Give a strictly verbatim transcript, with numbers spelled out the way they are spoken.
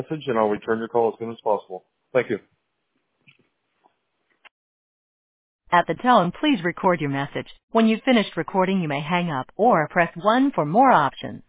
message, and I'll return your call as soon as possible. Thank you. At the tone, please record your message. When you've finished recording, you may hang up or press one for more options.